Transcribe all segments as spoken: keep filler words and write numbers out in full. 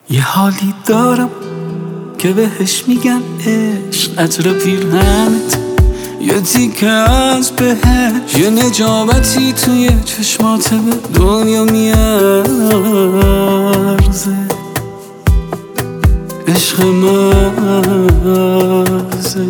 یه حالی دارم که بهش میگن عشق، عطر پیرهنت یه تیکه از بهش، یه نجابتی توی چشمات به دنیا میارزه. عشق مغزه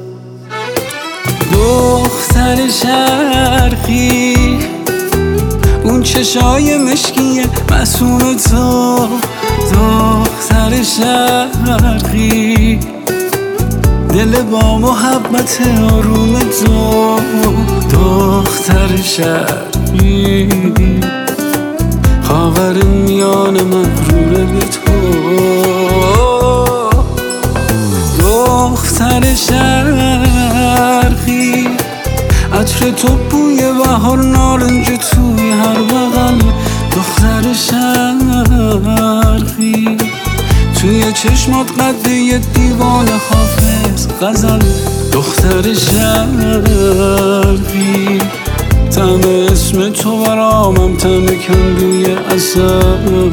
دختر شرقی، اون چشای مشکیه مسون تو. دختر شرقی دل با محبت آروم تو. دختر شرقی خاور میان مغرور به تو. دختر شرقی عطر تو بوی بهار، نارنج توی هر بغل. دختر شرقی توی چشمات قد یه دیوان حافظ غزل. دختر شرقی طعم اسم تو برامم طعم کندوی عسل.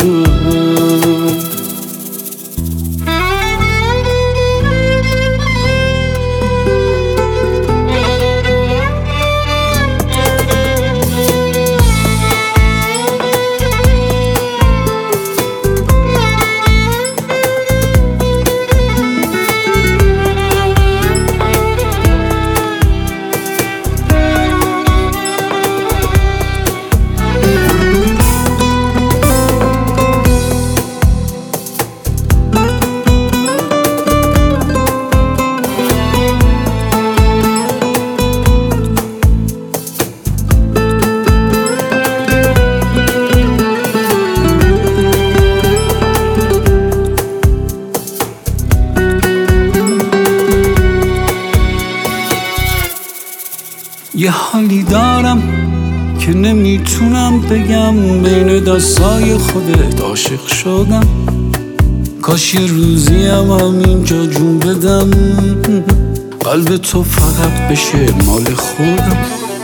یه حالی دارم که نمیتونم بگم، بین دستای خودت عاشق شدم. کاش یه روزی هم همینجا جون بدم، قلب تو فقط بشه مال خودم.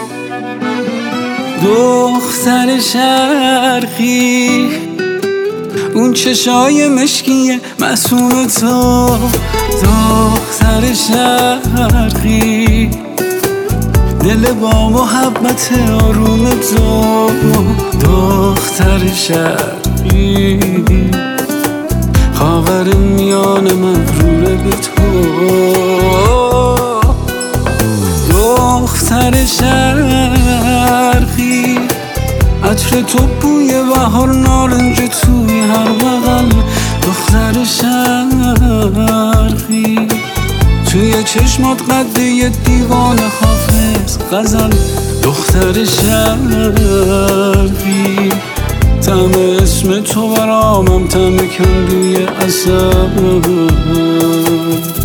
دختر شرقی اون چشای مشکیه مسون تو. دختر شرقی دل با محبت آروم تو. دختر شرقی خاور میان مغرور به تو. دختر شرقی عطر تو بوی بهار، نارنج توی هر بغل. دختر شرقی توی چشمات قد یه دیوان حافظ غزل. دختر شرقی طعم اسم تو برامم طعم کندوی عسل.